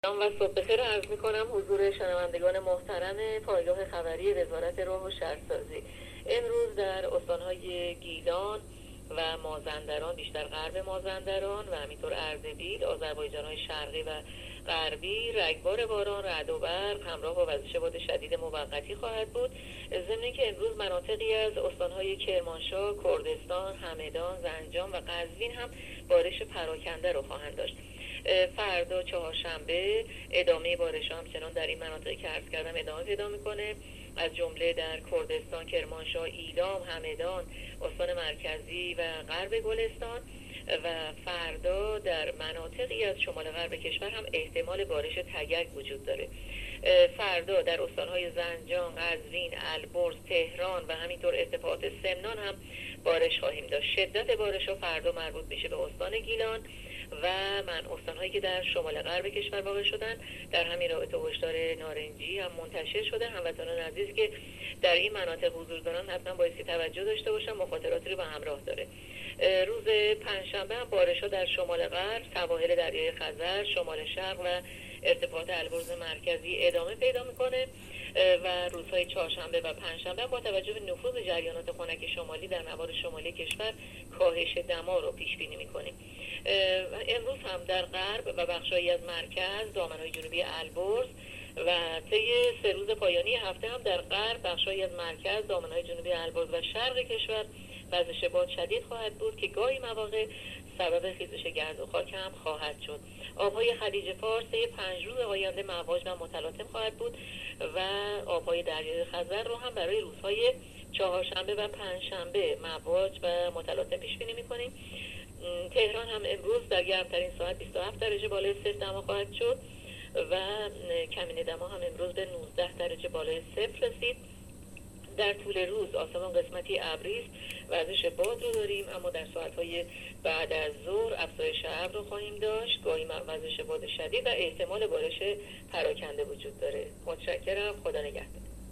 سلام و صبح بخیر عرض می‌کنم حضور شنوندگان محترم پایگاه خبری وزارت راه و شهرسازی. امروز در استان‌های گیلان و مازندران، بیشتر غرب مازندران و همینطور اردبیل، آذربایجان‌های شرقی و غربی رگبار باران، رعد و برق همراه با وزش باد شدید موقتی خواهد بود. ضمن که امروز مناطقی از استان‌های کرمانشاه، کردستان، همدان، زنجان و قزوین هم بارش پراکنده رو خواهند داشت. فردا چهارشنبه ادامه بارش همچنان در این مناطقی که عرض کردم ادامه پیدا میکنه، از جمله در کردستان، کرمانشاه، ایلام، همدان، استان مرکزی و غرب گلستان. و فردا در مناطقی از شمال غرب کشور هم احتمال بارش تگک وجود داره. فردا در استانهای زنجان، قزوین، البرز، تهران و همینطور ارتفاعات سمنان هم بارش خواهیم داشت. شدت بارش ها فردا مربوط میشه به استان گیلان و استانهایی که در شمال غرب کشور واقع شدن. در همین رابطه هشدار نارنجی هم منتشر شده. هموطنان عزیز که در این مناطق حضور دارن حتما بایستی توجه داشته باشن، مخاطراتی رو به همراه داره. روز پنجشنبه هم بارش‌ها در شمال غرب، سواحل دریای خزر، شمال شرق و ارتفاعات البرز مرکزی ادامه پیدا میکنه و روزهای چهارشنبه و پنجشنبه با توجه به نفوذ جریانات خنک شمالی در نوار شمالی کشور کاهش دما رو پیش بینی میکنیم. امروز هم در غرب و بخشایی از مرکز، دامنهای جنوبی البرز و طی 3 روز پایانی هفته هم در غرب، بخشایی از مرکز، دامنهای جنوبی البرز و شرق کشور وزش باد شدید خواهد بود که گاهی مواقع سبب خیزش گرد و خاک هم خواهد شد. آبهای خلیج فارس 5 روز آینده مواج و متلاطم خواهد بود و آبهای دریای خزر رو هم برای روزهای چهارشنبه و پنجشنبه مواج و متلاطم پیش بینی می‌کنیم. تهران هم امروز در گرمترین ساعت 27 درجه بالای صفر دما خواهد شد و کمین دما هم امروز به 19 درجه بالای صفر رسید. در طول روز آسمان قسمتی ابری است، وزش باد رو داریم، اما در ساعت‌های بعد از ظهر افزایش ابر رو خواهیم داشت، گاهی وزش باد شدید و احتمال بارش پراکنده وجود داره. متشکرم، خدا نگهدار.